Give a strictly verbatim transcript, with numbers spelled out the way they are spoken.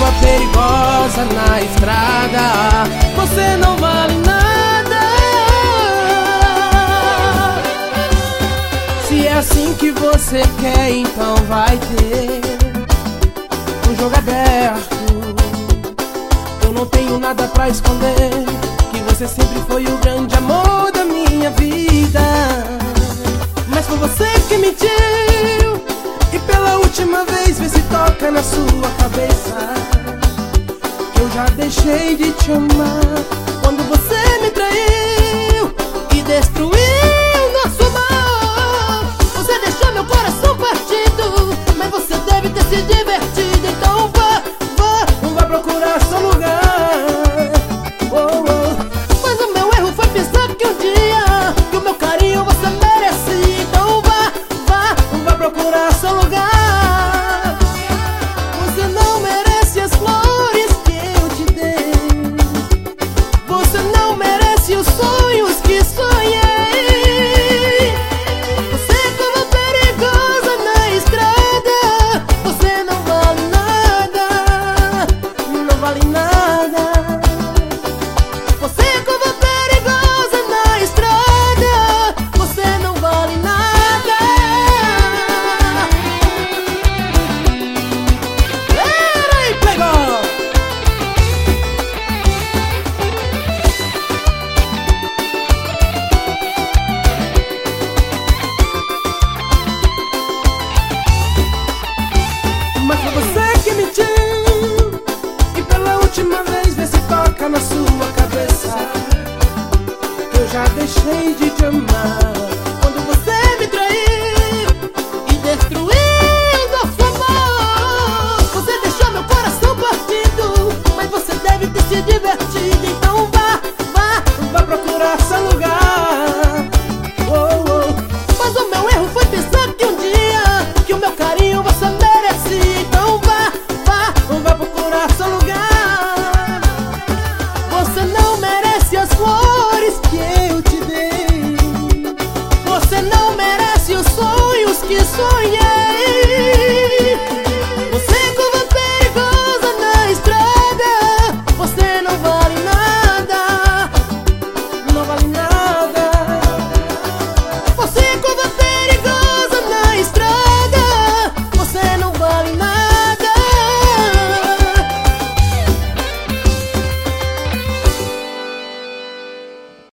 uma perigosa na estrada. Você não vale nada. Se é assim que você quer, então vai ter um jogo aberto. Eu não tenho nada pra esconder, que você sempre foi o grande amor da minha vida. Mas foi você que mentiu, e pela última vez vê se toca na sua cabeça. Eu já deixei de te amar quando você me traiu e destruiu nosso amor. Você deixou meu coração partido, mas você deve ter se divertido. Então vá, vá, vá procurar seu lugar. Oh, oh. Mas o meu erro foi pensar que um dia que o meu carinho você merecia. Então vá, vá, vá procurar seu lugar. Você não merece as flores que eu te dei. Você não merece os sonhos que sonhei. Você é como perigosa na estrada. Você não vale nada, não vale nada. Você é como perigosa na estrada. Você não vale nada. Peraí, pegou! Mas foi você que mentiu, e pela última vez vê se toca na sua cabeça. Eu já deixei de te amar quando você me traiu e destruiu nosso amor. Você deixou meu coração partido, mas você deve ter se divertido. Então vá, vá, vá procurar seu lugar. Oh, oh. Mas o meu erro foi pensar que um dia que o meu carinho você merecia. Então vá, vá, vá procurar seu lugar. Você não merece as flores que eu te dei. Você não merece os sonhos que sonhei.